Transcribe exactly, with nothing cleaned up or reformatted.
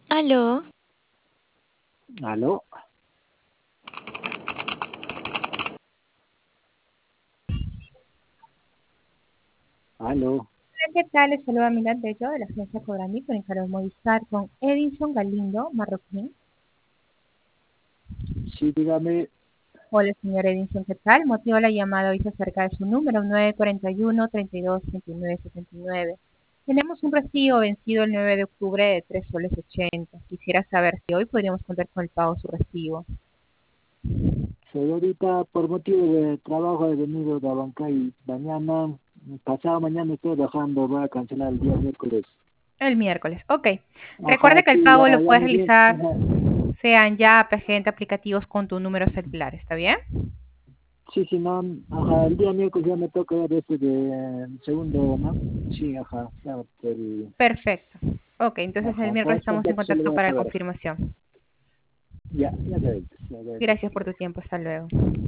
Aló, ¿Aló? ¿Aló? Hola, ¿qué tal? Les saluda Milán Tello de la agencia Cobrani con encargo de Movistar con Edinson Galindo Marroquín. Sí, dígame. Hola, señor Edinson, ¿qué tal? Motivo de la llamada hoy se acerca de su número nueve cuatro uno, tres dos, treinta y nueve setenta y nueve. Tenemos un recibo vencido el nueve de octubre de tres soles ochenta. Quisiera saber si hoy podríamos contar con el pago de su recibo. Soy ahorita por motivo de trabajo he venido de Abancay y mañana, pasado mañana estoy bajando, voy a cancelar el día miércoles. El miércoles, ok. Ajá, Recuerde que el sí, pago ya, lo ya puedes me vi. realizar Ajá. sean ya agente aplicativos con tu número celular, ¿está bien? Sí, sí, no, ajá, el día miércoles ya me toca ver este de eh, segundo, ¿no? Sí, ajá, ya, el, Perfecto. Ok, entonces el ajá, miércoles por estamos en supuesto se lo contacto voy a para pagar. confirmación. Ya, ya te ya te Gracias por tu tiempo. Hasta luego.